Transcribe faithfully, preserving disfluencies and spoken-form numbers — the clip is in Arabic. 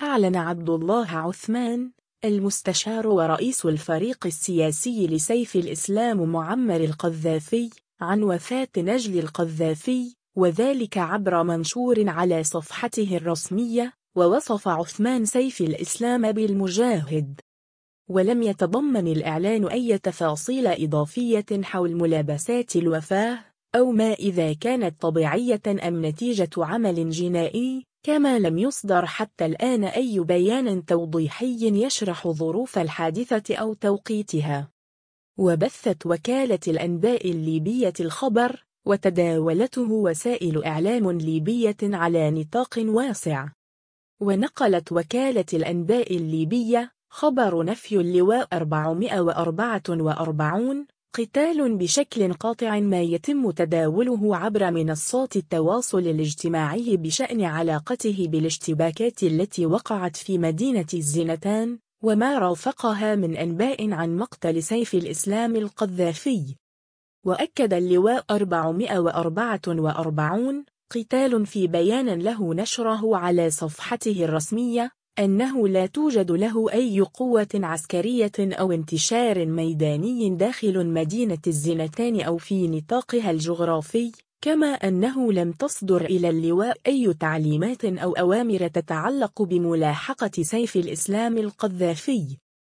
أعلن عبد الله عثمان المستشار ورئيس الفريق السياسي لسيف الإسلام معمر القذافي عن وفاة نجل القذافي، وذلك عبر منشور على صفحته الرسمية، ووصف عثمان سيف الإسلام بالمجاهد. ولم يتضمن الإعلان أي تفاصيل إضافية حول ملابسات الوفاة أو ما إذا كانت طبيعية أم نتيجة عمل جنائي، كما لم يصدر حتى الآن أي بيان توضيحي يشرح ظروف الحادثة أو توقيتها. وبثت وكالة الأنباء الليبية الخبر، وتداولته وسائل إعلام ليبية على نطاق واسع. ونقلت وكالة الأنباء الليبية خبر نفي اللواء أربعمائة وأربعة وأربعين قتال بشكل قاطع ما يتم تداوله عبر منصات التواصل الاجتماعي بشأن علاقته بالاشتباكات التي وقعت في مدينة الزناتان وما رافقها من أنباء عن مقتل سيف الإسلام القذافي. وأكد اللواء أربعمائة وأربعة وأربعين قتال في بيان له نشره على صفحته الرسمية أنه لا توجد له أي قوة عسكرية أو انتشار ميداني داخل مدينة الزناتان أو في نطاقها الجغرافي، كما أنه لم تصدر إلى اللواء أي تعليمات أو أوامر تتعلق بملاحقة سيف الإسلام القذافي.